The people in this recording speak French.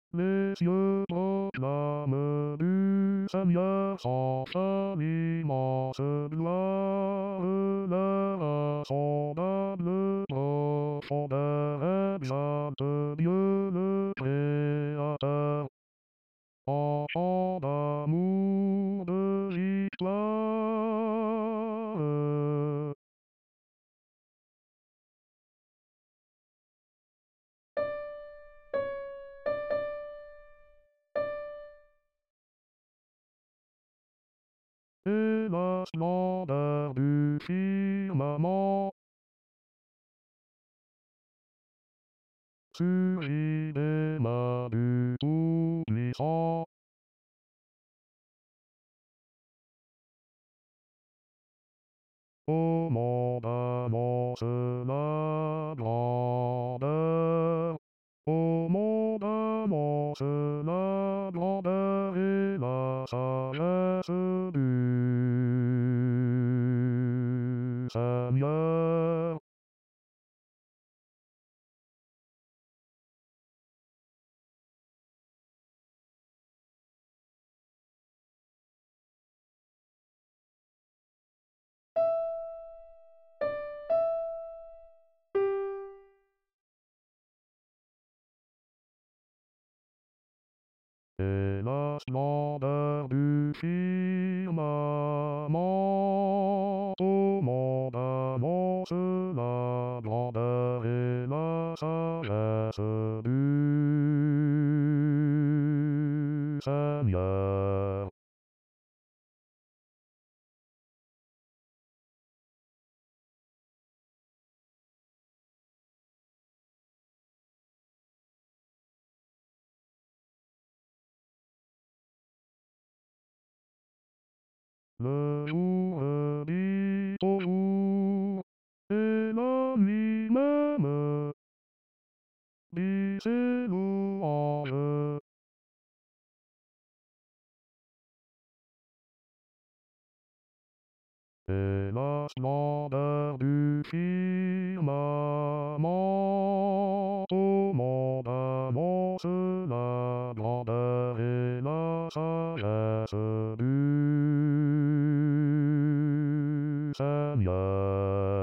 Les cieux proclament du Seigneur sans immense gloire, leur insondable profondeur exalte Dieu le Créateur. Enfant d'amour de l'histoire. Et la splendeur du firmament sourit des mains du Tout-Puissant. Au monde annonce la grandeur. Au monde annonce la grandeur et la sagesse du Seigneur. Et la splendeur du firmament au monde annonce la grandeur et la sagesse du Seigneur. Le jour dit au jour, et la nuit même dit ses louanges. Et la splendeur du firmament au monde annonce la grandeur et la sagesse du Seigneur.